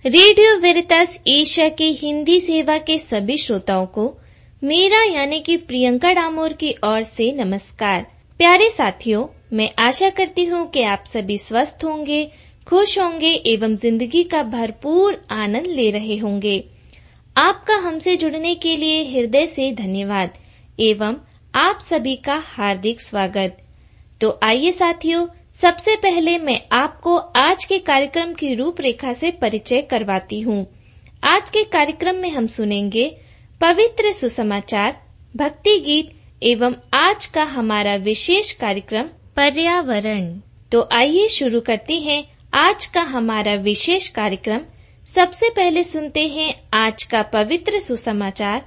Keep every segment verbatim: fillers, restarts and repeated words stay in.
Radio वेरितास Asia के हिंदी सेवा के सभी श्रोताओं को मेरा यानी कि प्रियंका डामोर की ओर से नमस्कार। प्यारे साथियों, मैं आशा करती हूँ कि आप सभी स्वस्थ होंगे, खुश होंगे एवं जिंदगी का भरपूर आनंद ले रहे होंगे। आपका हमसे जुड़ने के लिए हृदय से धन्यवाद एवं आप सभी का हार्दिक स्वागत। तो आइए साथियों, सबसे पहले मैं आपको आज के कार्यक्रम की रूपरेखा से परिचय करवाती हूँ। आज के कार्यक्रम में हम सुनेंगे पवित्र सुसमाचार, भक्ति गीत एवं आज का हमारा विशेष कार्यक्रम पर्यावरण। तो आइए शुरू करते हैं आज का हमारा विशेष कार्यक्रम। सबसे पहले सुनते हैं आज का पवित्र सुसमाचार।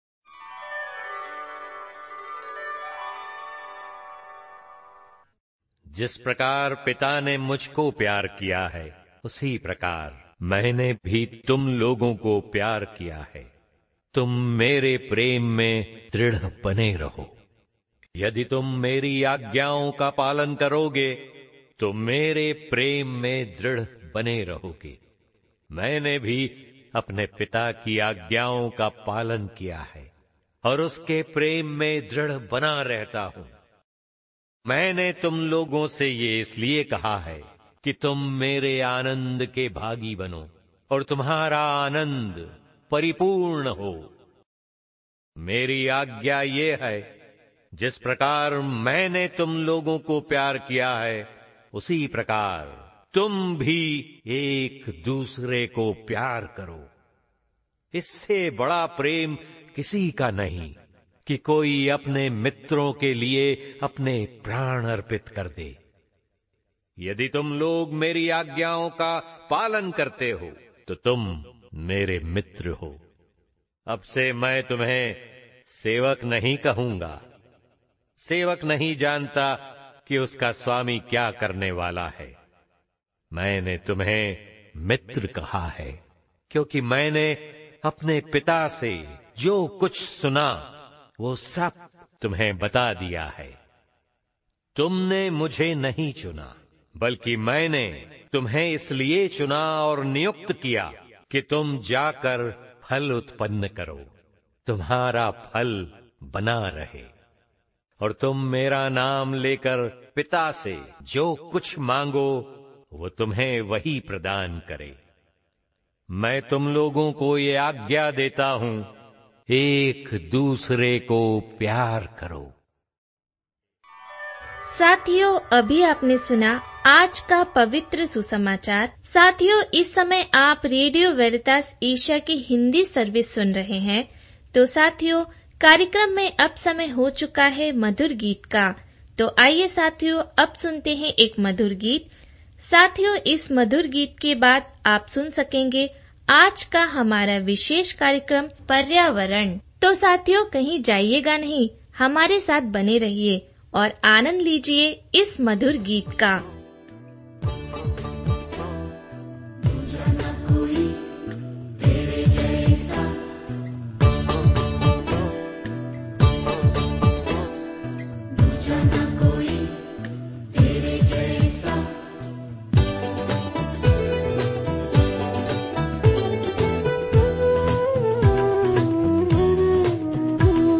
जिस प्रकार पिता ने मुझको प्यार किया है, उसी प्रकार मैंने भी तुम लोगों को प्यार किया है। तुम मेरे प्रेम में दृढ़ बने रहो। यदि तुम मेरी आज्ञाओं का पालन करोगे तो मेरे प्रेम में दृढ़ बने रहोगे। मैंने भी अपने पिता की आज्ञाओं का पालन किया है और उसके प्रेम में दृढ़ बना रहता हूं। मैंने तुम लोगों से ये इसलिए कहा है कि तुम मेरे आनंद के भागी बनो और तुम्हारा आनंद परिपूर्ण हो। मेरी आज्ञा ये है, जिस प्रकार मैंने तुम लोगों को प्यार किया है, उसी प्रकार तुम भी एक दूसरे को प्यार करो। इससे बड़ा प्रेम किसी का नहीं कि कोई अपने मित्रों के लिए अपने प्राण अर्पित कर दे। यदि तुम लोग मेरी आज्ञाओं का पालन करते हो तो तुम मेरे मित्र हो। अब से मैं तुम्हें सेवक नहीं कहूंगा। सेवक नहीं जानता कि उसका स्वामी क्या करने वाला है। मैंने तुम्हें मित्र कहा है, क्योंकि मैंने अपने पिता से जो कुछ सुना वो सब तुम्हें बता दिया है। तुमने मुझे नहीं चुना, बल्कि मैंने तुम्हें इसलिए चुना और नियुक्त किया कि तुम जाकर फल उत्पन्न करो, तुम्हारा फल बना रहे और तुम मेरा नाम लेकर पिता से जो कुछ मांगो वो तुम्हें वही प्रदान करे। मैं तुम लोगों को ये आज्ञा देता हूं, एक दूसरे को प्यार करो। साथियों, अभी आपने सुना आज का पवित्र सुसमाचार। साथियों, इस समय आप रेडियो वेरितास एशिया की हिंदी सर्विस सुन रहे हैं। तो साथियों, कार्यक्रम में अब समय हो चुका है मधुर गीत का। तो आइए साथियों, अब सुनते हैं एक मधुर गीत। साथियों, इस मधुर गीत के बाद आप सुन सकेंगे आज का हमारा विशेष कार्यक्रम पर्यावरण। तो साथियों, कहीं जाइएगा नहीं, हमारे साथ बने रहिए और आनंद लीजिए इस मधुर गीत का।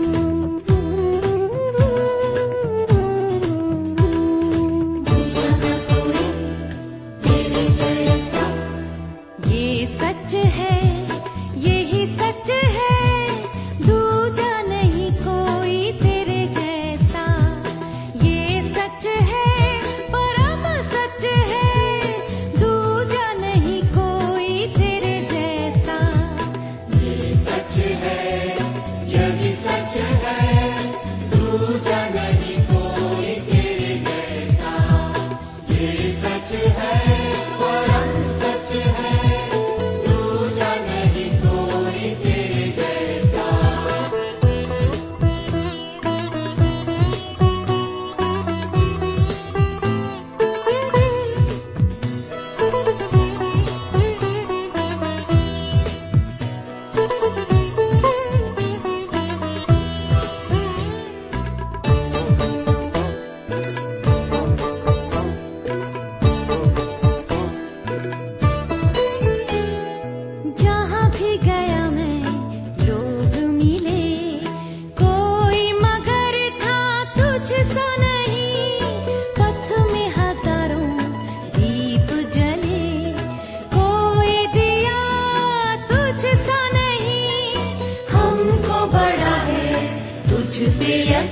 Jana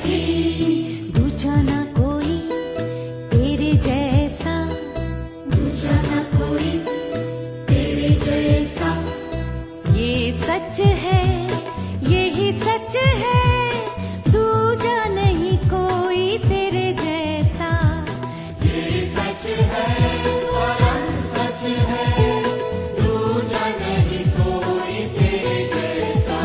दूजा ना कोई तेरे जैसा, दूजा ना कोई तेरे जैसा। ये सच है, यही सच है, दूजा नहीं कोई तेरे जैसा। ये सच है, परम सच है, दूजा नहीं कोई तेरे जैसा।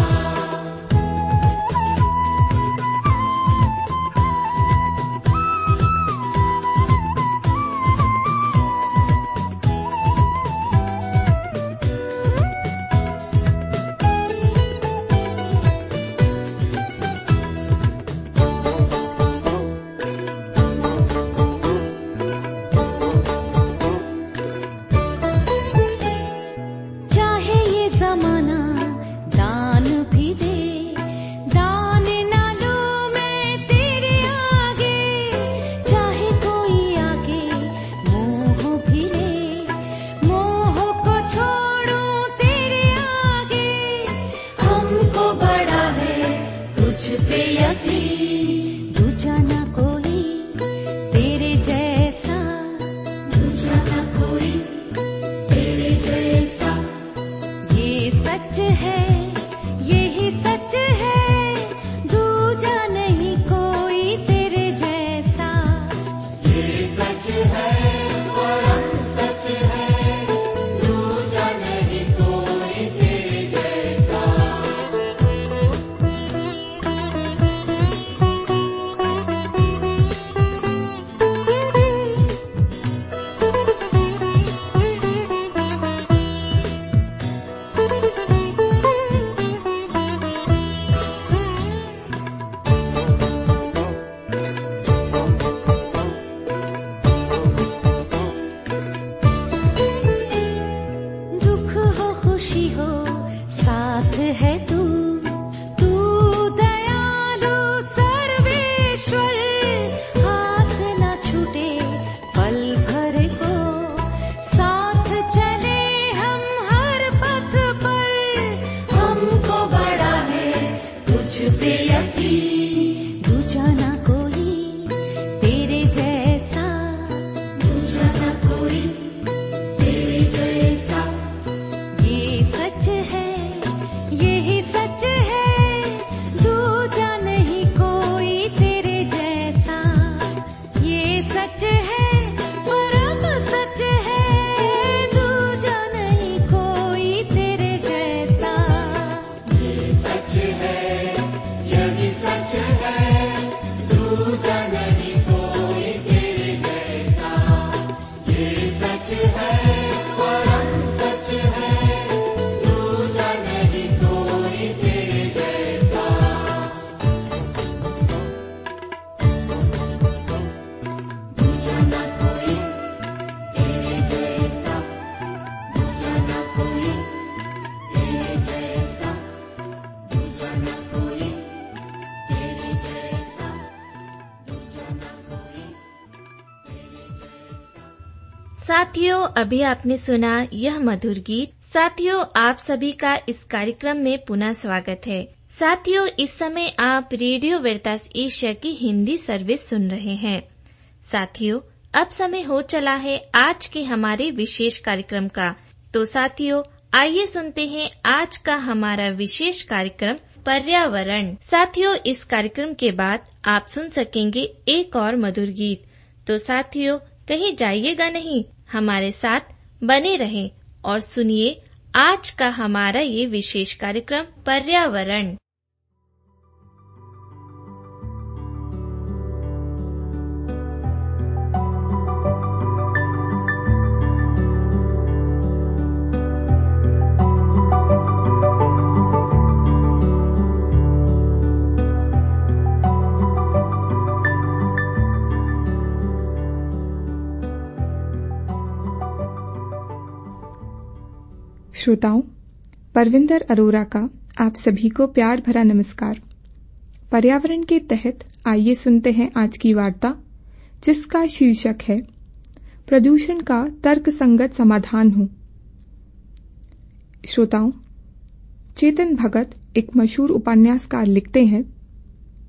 चाहे ये जमाना दान भी दे, दान ना लूं मैं तेरे आगे। चाहे कोई आगे मोह भी ले, मोह को छोड़ूं तेरे आगे। हमको बड़ा है तुझ पे यकीन, दूजा ना कोई तेरे जैसा, दूजा ना कोई तेरे जैसा। ये सच है, यही सच है, दूजा नहीं कोई तेरे जैसा। ये सच है, परम सच है, दूजा नहीं कोई तेरे जैसा। दुख हो खुशी हो साथ है तू, तू दयालु सर्वेश्वर। हाथ ना छूटे पल भर को, साथ चले हम हर पथ पर। हमको बड़ा है तुझ पे यकीन, दूजा ना कोई तेरे जैसा, दूजा ना कोई तेरे जैसा। ये सच है, यही सच है, दूजा नहीं कोई तेरे जैसा। ये सच है, परम सच है, दूजा नहीं कोई तेरे जैसा। ये सच है, यही सच है, दूजा नहीं कोई तेरे जैसा। ये सच है, परम सच है, दूजा नहीं कोई तेरे जैसा। दूजा ना कोई तेरे जैसा, दूजा ना कोई तेरे जैसा, दूजा ना कोई तेरे जैसा, दूजा ना कोई तेरे जैसा। साथियों, अभी आपने सुना यह मधुर गीत। साथियों, आप सभी का इस कार्यक्रम में पुनः स्वागत है। साथियों, इस समय आप रेडियो वेरितास एशिया की हिंदी सर्विस सुन रहे हैं। साथियों, अब समय हो चला है आज के हमारे विशेष कार्यक्रम का। तो साथियों, आइए सुनते हैं आज का हमारा विशेष कार्यक्रम पर्यावरण। साथियों, इस कार्यक्रम के बाद आप सुन सकेंगे एक और मधुर गीत। तो साथियों, कहीं जाइएगा नहीं, हमारे साथ बने रहें और सुनिए आज का हमारा ये विशेष कार्यक्रम पर्यावरण। श्रोताओं, परविंदर अरोरा का आप सभी को प्यार भरा नमस्कार। पर्यावरण के तहत आइए सुनते हैं आज की वार्ता, जिसका शीर्षक है प्रदूषण का तर्कसंगत समाधान हो। श्रोताओं, चेतन भगत एक मशहूर उपन्यासकार लिखते हैं,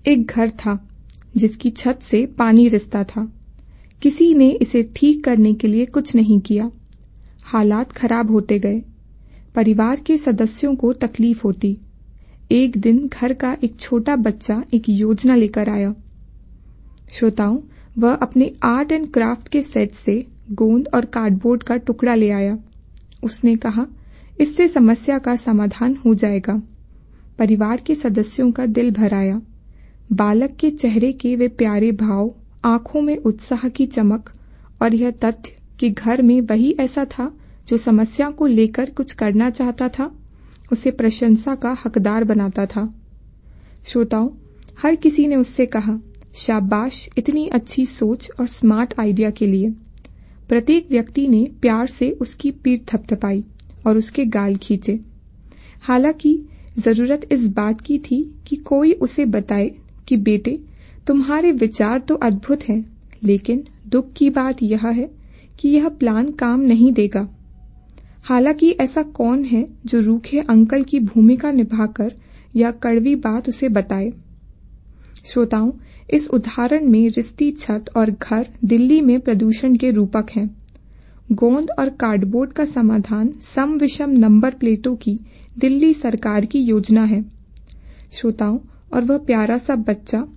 एक घर था जिसकी छत से पानी रिसता था। किसी ने इसे ठीक करने के लिए कुछ नहीं किया। हालात खराब होते गए। परिवार के सदस्यों को तकलीफ होती। एक दिन घर का एक छोटा बच्चा एक योजना लेकर आया। श्रोताओं, वह अपने आर्ट एंड क्राफ्ट के सेट से गोंद और कार्डबोर्ड का टुकड़ा ले आया। उसने कहा, इससे समस्या का समाधान हो जाएगा। परिवार के सदस्यों का दिल भर आया। बालक के चेहरे के वे प्यारे भाव, आंखों में उत्साह की चमक और यह तथ्य कि घर में वही ऐसा था जो समस्या को लेकर कुछ करना चाहता था, उसे प्रशंसा का हकदार बनाता था। श्रोताओं, हर किसी ने उससे कहा, शाबाश इतनी अच्छी सोच और स्मार्ट आइडिया के लिए। प्रत्येक व्यक्ति ने प्यार से उसकी पीठ थपथपाई और उसके गाल खींचे। हालांकि जरूरत इस बात की थी कि कोई उसे बताए कि बेटे, तुम्हारे विचार तो अद्भुत हैं, लेकिन दुख की बात यह है कि यह प्लान काम नहीं देगा। हालांकि ऐसा कौन है जो रूखे अंकल की भूमिका निभाकर यह कड़वी बात उसे बताए। श्रोताओं, इस उदाहरण में रिश्ती छत और घर दिल्ली में प्रदूषण के रूपक हैं। गोंद और कार्डबोर्ड का समाधान सम विषम नंबर प्लेटों की दिल्ली सरकार की योजना है। श्रोताओं, और वह प्यारा सा बच्चा,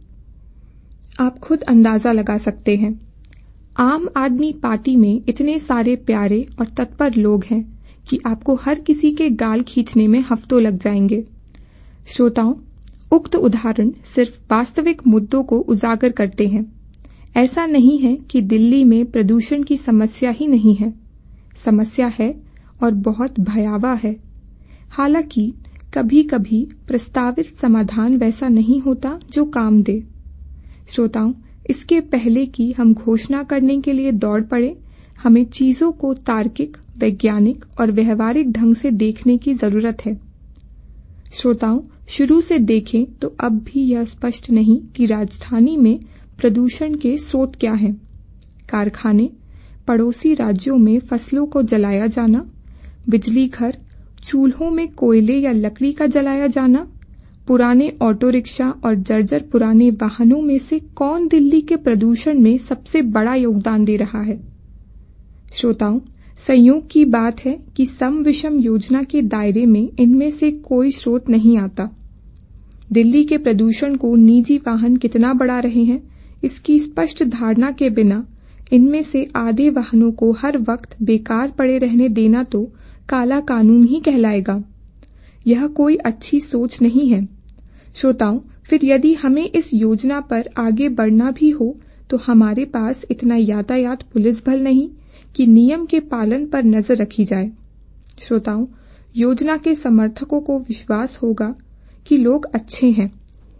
आप खुद अंदाजा लगा सकते हैं। आम आदमी पार्टी में इतने सारे प्यारे और तत्पर लोग हैं कि आपको हर किसी के गाल खींचने में हफ्तों लग जाएंगे। श्रोताओं, उक्त उदाहरण सिर्फ वास्तविक मुद्दों को उजागर करते हैं। ऐसा नहीं है कि दिल्ली में प्रदूषण की समस्या ही नहीं है। समस्या है और बहुत भयावह है। हालांकि कभी कभी प्रस्तावित समाधान वैसा नहीं होता जो काम दे। श्रोताओं, इसके पहले कि हम घोषणा करने के लिए दौड़ पड़े, हमें चीजों को तार्किक, वैज्ञानिक और व्यवहारिक ढंग से देखने की जरूरत है। श्रोताओं, शुरू से देखें तो अब भी यह स्पष्ट नहीं कि राजधानी में प्रदूषण के स्रोत क्या हैं। कारखाने, पड़ोसी राज्यों में फसलों को जलाया जाना, बिजली घर, चूल्हों में कोयले या लकड़ी का जलाया जाना, पुराने ऑटो रिक्शा और जर्जर पुराने वाहनों में से कौन दिल्ली के प्रदूषण में सबसे बड़ा योगदान दे रहा है। श्रोताओं, संयोग की बात है कि सम विषम योजना के दायरे में इनमें से कोई स्रोत नहीं आता। दिल्ली के प्रदूषण को निजी वाहन कितना बढ़ा रहे हैं, इसकी स्पष्ट धारणा के बिना इनमें से आधे वाहनों को हर वक्त बेकार पड़े रहने देना तो काला कानून ही कहलाएगा। यह कोई अच्छी सोच नहीं है। श्रोताओं, फिर यदि हमें इस योजना पर आगे बढ़ना भी हो तो हमारे पास इतना यातायात पुलिस बल नहीं कि नियम के पालन पर नजर रखी जाए। श्रोताओं, योजना के समर्थकों को विश्वास होगा कि लोग अच्छे हैं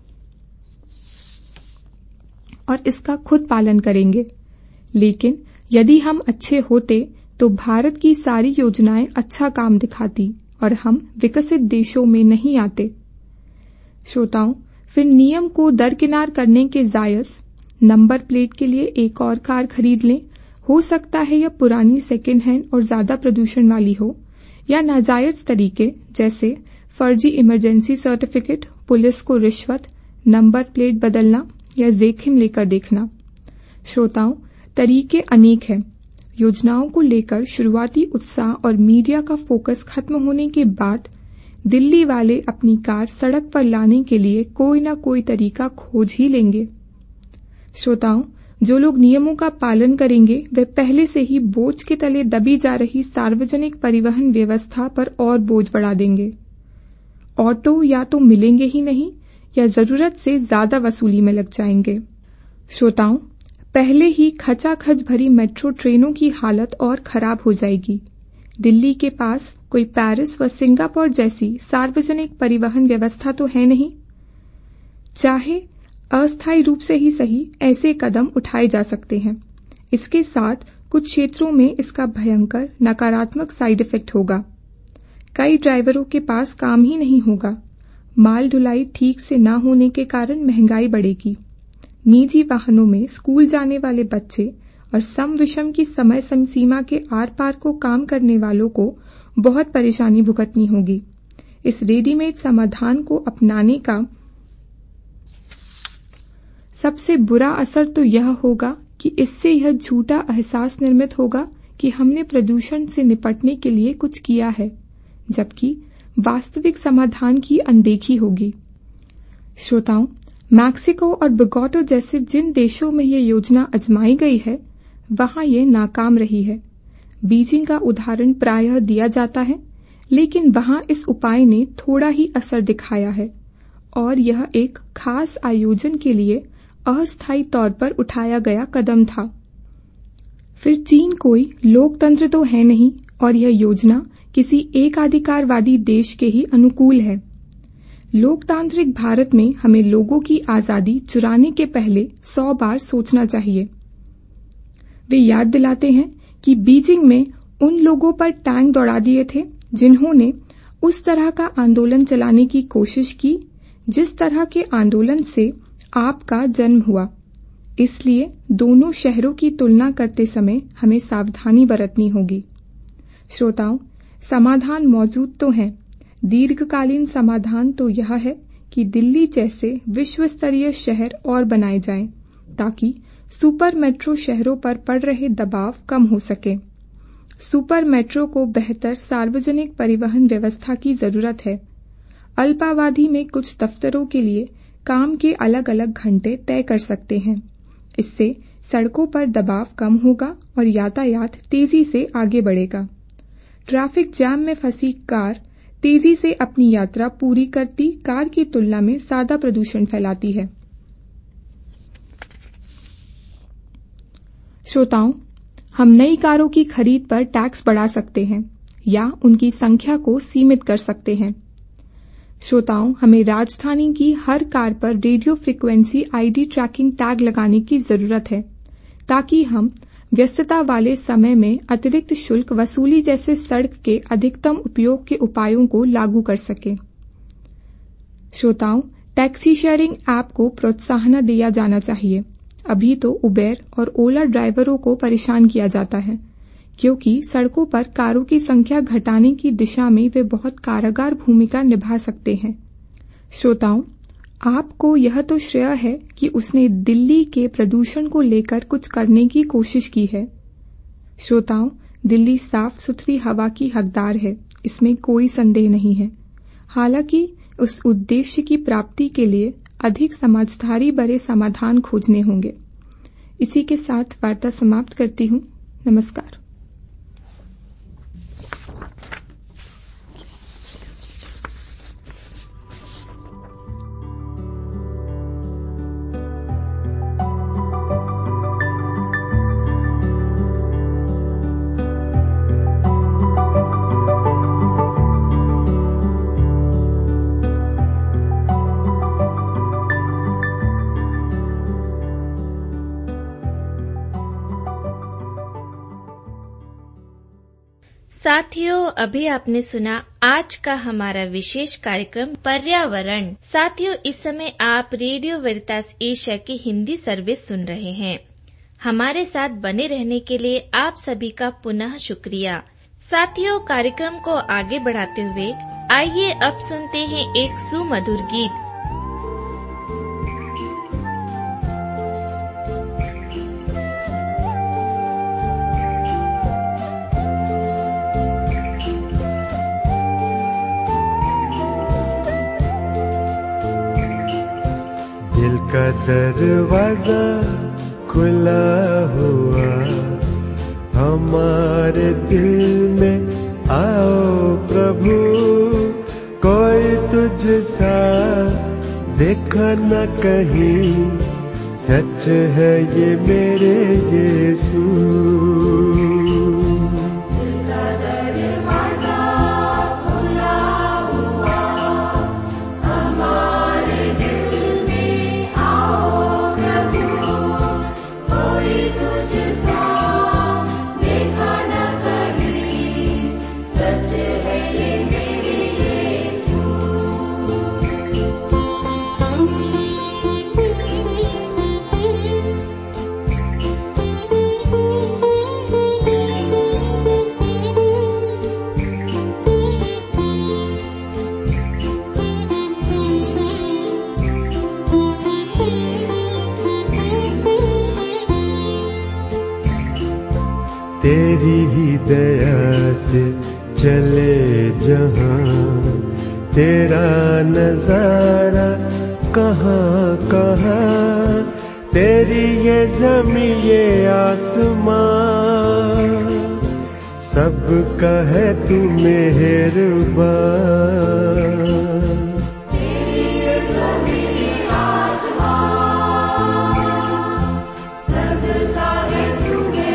और इसका खुद पालन करेंगे। लेकिन यदि हम अच्छे होते तो भारत की सारी योजनाएं अच्छा काम दिखाती और हम विकसित देशों में नहीं आते। श्रोताओं, फिर नियम को दरकिनार करने के जायज नंबर प्लेट के लिए एक और कार खरीद लें। हो सकता है यह पुरानी सेकेंड हैंड और ज्यादा प्रदूषण वाली हो, या नाजायज तरीके जैसे फर्जी इमरजेंसी सर्टिफिकेट, पुलिस को रिश्वत, नंबर प्लेट बदलना या जोखिम लेकर देखना। श्रोताओं, तरीके अनेक हैं। योजनाओं को लेकर शुरुआती उत्साह और मीडिया का फोकस खत्म होने के बाद दिल्ली वाले अपनी कार सड़क पर लाने के लिए कोई ना कोई तरीका खोज ही लेंगे। श्रोताओं, जो लोग नियमों का पालन करेंगे वे पहले से ही बोझ के तले दबी जा रही सार्वजनिक परिवहन व्यवस्था पर और बोझ बढ़ा देंगे। ऑटो या तो मिलेंगे ही नहीं या जरूरत से ज्यादा वसूली में लग जाएंगे। श्रोताओं, पहले ही खचाखच भरी मेट्रो ट्रेनों की हालत और खराब हो जाएगी। दिल्ली के पास कोई पेरिस व सिंगापुर जैसी सार्वजनिक परिवहन व्यवस्था तो है नहीं। चाहे अस्थायी रूप से ही सही, ऐसे कदम उठाए जा सकते हैं। इसके साथ कुछ क्षेत्रों में इसका भयंकर नकारात्मक साइड इफेक्ट होगा। कई ड्राइवरों के पास काम ही नहीं होगा। माल ढुलाई ठीक से न होने के कारण महंगाई बढ़ेगी। निजी वाहनों में स्कूल जाने वाले बच्चे और सम विषम की समय सीमा के आर पार को काम करने वालों को बहुत परेशानी भुगतनी होगी। इस रेडीमेड समाधान को अपनाने का सबसे बुरा असर तो यह होगा कि इससे यह झूठा एहसास निर्मित होगा कि हमने प्रदूषण से निपटने के लिए कुछ किया है, जबकि वास्तविक समाधान की अनदेखी होगी। श्रोताओं, मैक्सिको और बोगोटा जैसे जिन देशों में यह योजना आजमाई गई है, वहां ये नाकाम रही है। बीजिंग का उदाहरण प्रायः दिया जाता है, लेकिन वहां इस उपाय ने थोड़ा ही असर दिखाया है और यह एक खास आयोजन के लिए अस्थायी तौर पर उठाया गया कदम था। फिर चीन कोई लोकतंत्र तो है नहीं और यह योजना किसी एकाधिकारवादी देश के ही अनुकूल है। लोकतांत्रिक भारत में हमें लोगों की आजादी चुराने के पहले सौ बार सोचना चाहिए। वे याद दिलाते हैं कि बीजिंग में उन लोगों पर टैंक दौड़ा दिए थे जिन्होंने उस तरह का आंदोलन चलाने की कोशिश की जिस तरह के आंदोलन से आपका जन्म हुआ। इसलिए दोनों शहरों की तुलना करते समय हमें सावधानी बरतनी होगी। श्रोताओं, समाधान मौजूद तो हैं। दीर्घकालीन समाधान तो यह है कि दिल्ली जैसे विश्व स्तरीय शहर और बनाए जाएं, ताकि सुपर मेट्रो शहरों पर पड़ रहे दबाव कम हो सके। सुपर मेट्रो को बेहतर सार्वजनिक परिवहन व्यवस्था की जरूरत है। अल्पावधि में कुछ दफ्तरों के लिए काम के अलग अलग घंटे तय कर सकते हैं। इससे सड़कों पर दबाव कम होगा और यातायात तेजी से आगे बढ़ेगा। ट्रैफिक जाम में फंसी कार तेजी से अपनी यात्रा पूरी करती कार की तुलना में ज्यादा प्रदूषण फैलाती है। श्रोताओं, हम नई कारों की खरीद पर टैक्स बढ़ा सकते हैं या उनकी संख्या को सीमित कर सकते हैं। श्रोताओं, हमें राजधानी की हर कार पर radio frequency ID tracking tag लगाने की जरूरत है, ताकि हम व्यस्तता वाले समय में अतिरिक्त शुल्क वसूली जैसे सड़क के अधिकतम उपयोग के उपायों को लागू कर सकें। श्रोताओं, टैक्सी शेयरिंग ऐप को प्रोत्साहन दिया जाना चाहिए। अभी तो उबेर और ओला ड्राइवरों को परेशान किया जाता है, क्योंकि सड़कों पर कारों की संख्या घटाने की दिशा में वे बहुत कारगर भूमिका निभा सकते हैं। श्रोताओं, आपको यह तो श्रेय है कि उसने दिल्ली के प्रदूषण को लेकर कुछ करने की कोशिश की है। श्रोताओं, दिल्ली साफ सुथरी हवा की हकदार है, इसमें कोई संदेह नहीं है। हालांकि उस उद्देश्य की प्राप्ति के लिए अधिक समझदारी भरे समाधान खोजने होंगे। इसी के साथ वार्ता समाप्त करती हूँ। नमस्कार। साथियों, अभी आपने सुना आज का हमारा विशेष कार्यक्रम पर्यावरण। साथियों, इस समय आप रेडियो वेरितास एशिया की हिंदी सर्विस सुन रहे हैं। हमारे साथ बने रहने के लिए आप सभी का पुनः शुक्रिया। साथियों, कार्यक्रम को आगे बढ़ाते हुए आइए अब सुनते हैं एक सुमधुर गीत। दिल का दरवाजा खुला हुआ, हमारे दिल में आओ प्रभु। कोई तुझसा देखा न कहीं, सच है ये मेरे यीशु। तेरी ही दया से चले जहां, तेरा नजारा कहाँ कहाँ, तेरी ये ज़मीं ये आसमां, सबका है तू मेहरबान। तेरी ये ज़मीं ये आसमां, सबका है तू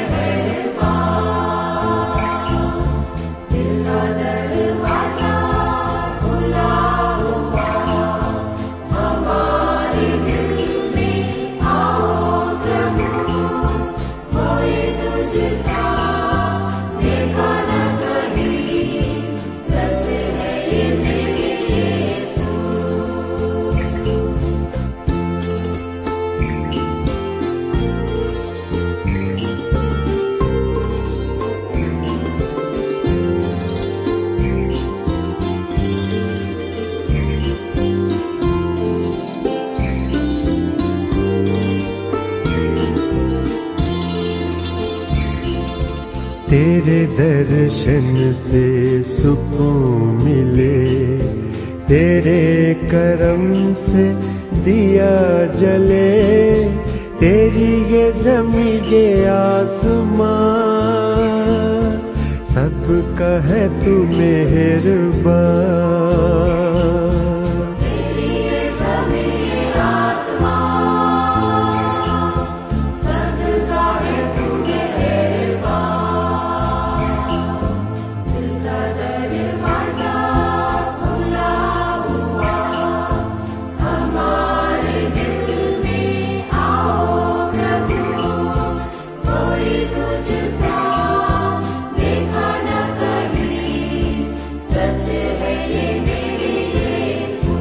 मेहरबान। दिल का दरवाज़ा खुला हुआ, हमारे दिल में आओ प्रभु, कोई तुझसा देखा न कहीं, सच है ये मेरे यीशु। तेरे दर्शन से सुकून मिले, तेरे करम से दिया जले, तेरी ये ज़मीं ये आसमां, सबका है तू मेहरबान। तेरी ये ज़मीं ये आसमां, सबका है तू मेहरबान। दिल का दरवाज़ा खुला हुआ, हमारे दिल में आओ प्रभु, कोई तुझसा देखा न कहीं, सच है ये मेरे यीशु।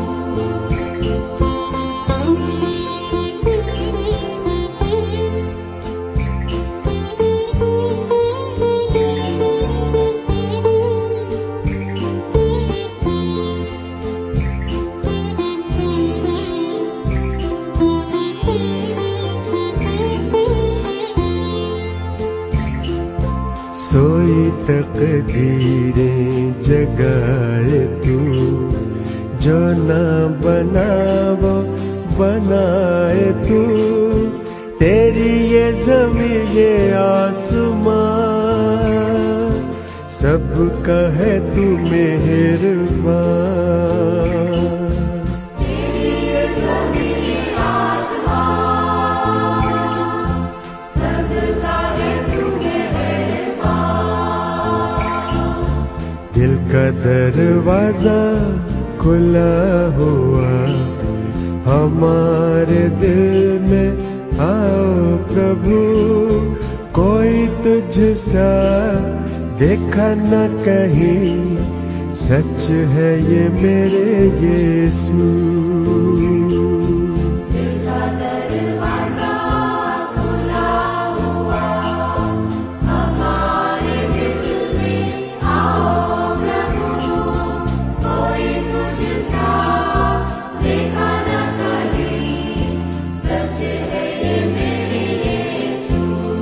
सोई तकदीरें जगाए तू, जो ना बनावो बनाए तू, तेरी ये ज़मीं ये आसमां, सबका है तू मेहरबान। तेरी ये ज़मीं ये आसमां, सबका है तू मेहरबान। दिल का दरवाज़ा खुला हुआ, हमारे दिल में आओ प्रभु, कोई तुझसा देखा न कहीं, सच है ये मेरे यीशु। दिल का दरवाज़ा खुला हुआ, हमारे दिल में आओ प्रभु, कोई तुझसा देखा न कहीं, सच है ये मेरे यीशु।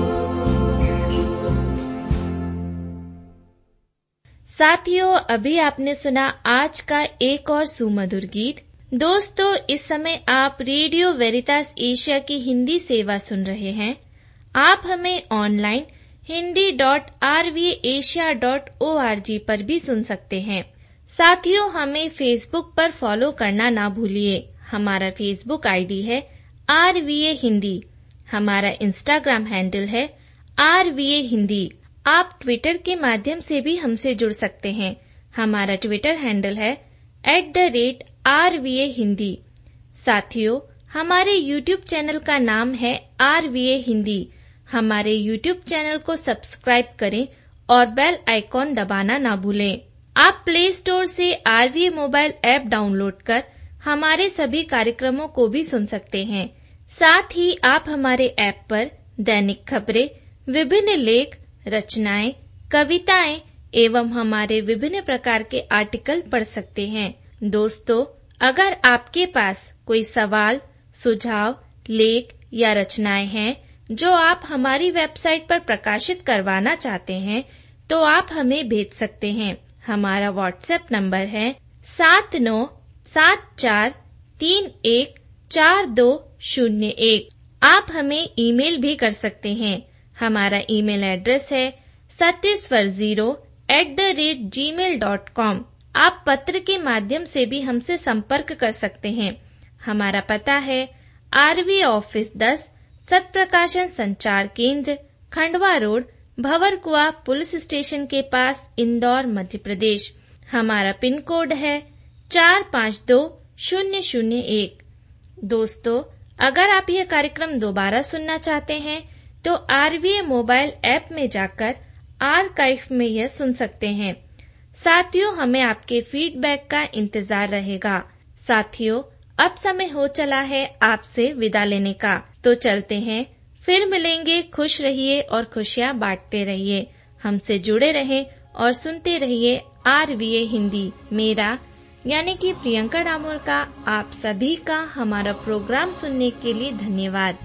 साथियों, अभी आपने सुना आज का एक और सुमधुर गीत। दोस्तों, इस समय आप रेडियो वेरितास एशिया की हिंदी सेवा सुन रहे हैं। आप हमें online Hindi dot R V Asia dot O R G पर भी सुन सकते हैं। साथियों, हमें फेसबुक पर फॉलो करना ना भूलिए। हमारा फेसबुक आईडी है आर वी ए हिंदी। हमारा इंस्टाग्राम हैंडल है आर वी ए हिंदी। आप ट्विटर के माध्यम से भी हमसे जुड़ सकते हैं। हमारा ट्विटर हैंडल है at the rate R V A Hindi. साथियों, हमारे यूट्यूब चैनल का नाम है आर वी ए हिंदी। हमारे यूट्यूब चैनल को सब्सक्राइब करें और बेल आइकॉन दबाना ना भूलें। आप प्ले स्टोर से R V A mobile app download कर हमारे सभी कार्यक्रमों को भी सुन सकते हैं। साथ ही आप हमारे ऐप पर दैनिक खबरें, विभिन्न लेख, रचनाएं, कविताएं एवं हमारे विभिन्न प्रकार के आर्टिकल पढ़ सकते हैं। दोस्तों, अगर आपके पास कोई सवाल, सुझाव, लेख या रचनाएं हैं जो आप हमारी वेबसाइट पर प्रकाशित करवाना चाहते हैं तो आप हमें भेज सकते हैं। हमारा व्हाट्सएप नंबर है सात नौ सात चार तीन एक चार दो शून्य एक। आप हमें ईमेल भी कर सकते हैं। हमारा ईमेल एड्रेस है Satyaswar zero at the rate Gmail dot com. आप पत्र के माध्यम से भी हमसे संपर्क कर सकते हैं। हमारा पता है आरवी ऑफिस दस, सत Prakashan Sanchar Kendra, Khandwa road, Bhanwarkuan police station के पास, इंदौर, मध्य प्रदेश। हमारा पिन कोड है चार पाँच दो शून्य शून्य एक। दोस्तों, अगर आप यह कार्यक्रम दोबारा सुनना चाहते हैं तो आरवीए मोबाइल ऐप में जाकर आर्काइव में यह सुन सकते हैं। साथियों, हमें आपके फीडबैक का इंतजार रहेगा। साथियों, अब समय हो चला है आपसे विदा लेने का, तो चलते हैं। फिर मिलेंगे। खुश रहिए और खुशियां बांटते रहिए। हमसे जुड़े रहें और सुनते रहिए आरवीए हिंदी। मेरा यानी कि प्रियंका डामोर का आप सभी का हमारा प्रोग्राम सुनने के लिए धन्यवाद।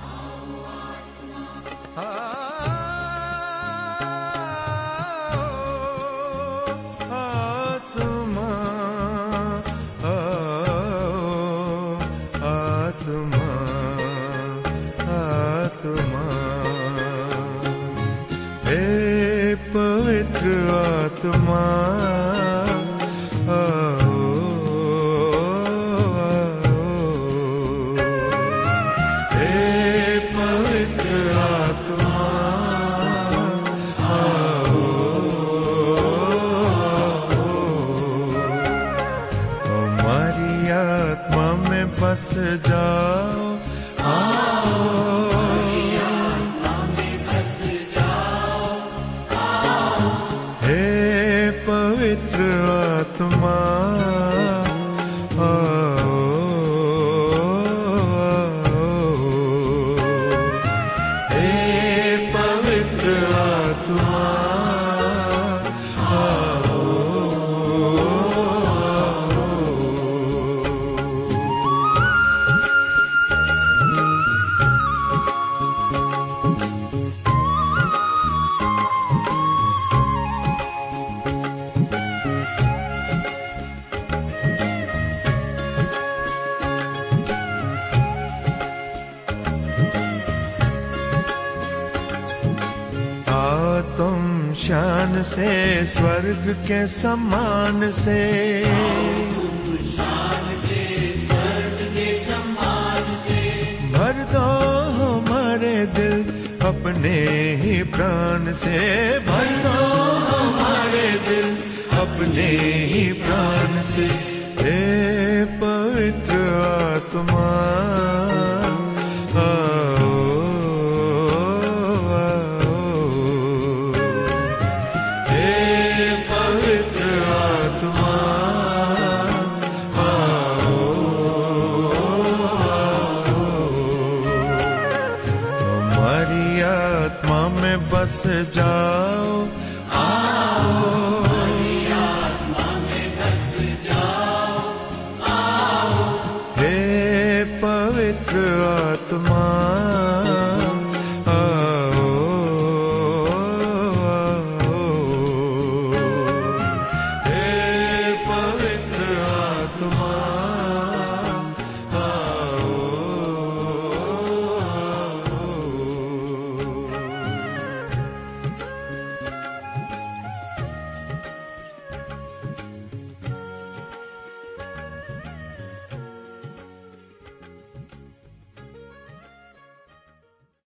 आत्मा हे पवित्र आत्मा हमारी आत्मा में बस जाओ। आत्मा हे पवित्र आत्मा शान से स्वर्ग के समान से, शान से स्वर्ग के समान से भर दो हमारे दिल अपने ही प्राण से, भर दो हमारे दिल अपने ही प्राण से। हे पवित्र आत्मा बस जाओ। आओ हमारी आत्मा में बस जाओ। आओ हे पवित्र आत्मा।